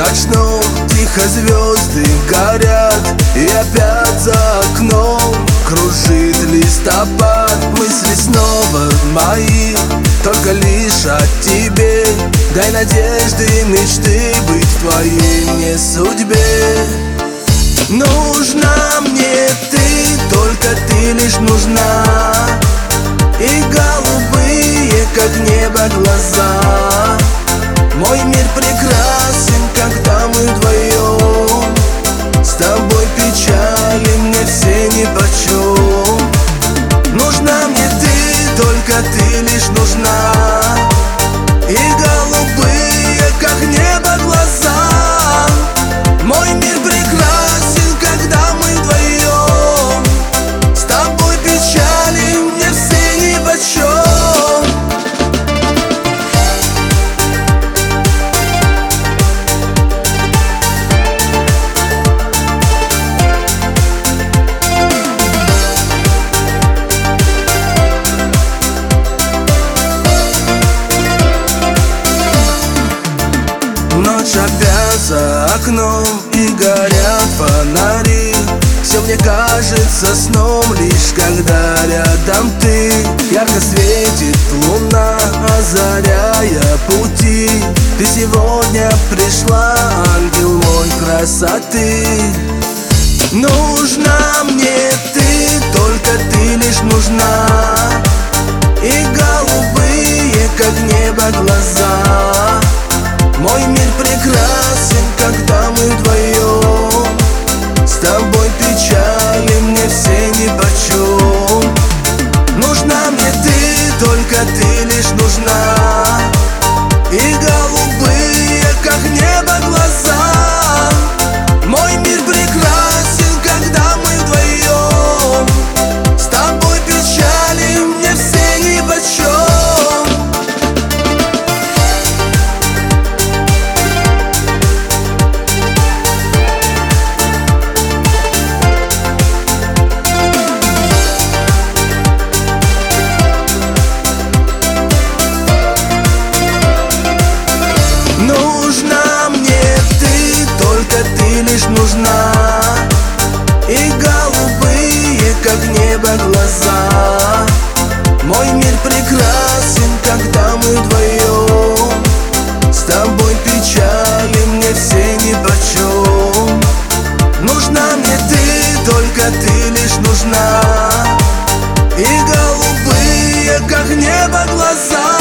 ночном тихо звезды горят, и опять за окном кружит листопад. Мысли снова мои только лишь о тебе. Дай надежды и мечты быть в твоей мне судьбе. Нужна мне ты, только ты лишь нужна. И голубые, как небо, глаза. Мой мир прекрасен, когда мы вдвоем. С тобой печали мне все нипочем. Нужна мне ты, только ты лишь нужна. И голубые, как небо, глаза. Мой мир прекрасен, когда мы вдвоем. С тобой печали мне все нипочем. Ночь опять за окном, и горят фонари. Все мне кажется сном, лишь когда рядом ты. Ярко светит луна, озаряя пути. Ты сегодня пришла, ангел мой красоты. Нужна мне ты, только ты лишь нужна. И голубые, как небо, глаза. Мой мир прекрасен, когда мы вдвоем. С тобой печали мне все нипочем. Нужна мне ты, только ты лишь нужна. И голубые, как небо, глаза. Мой мир прекрасен, когда мы вдвоем. С тобой печали мне все нипочем. Нужна мне ты, только ты лишь нужна. И голубые, как небо, глаза. Мой мир прекрасен, когда мы вдвоем. С тобой печали мне все нипочем. Нужна мне ты, только ты лишь нужна. И голубые, как небо, глаза.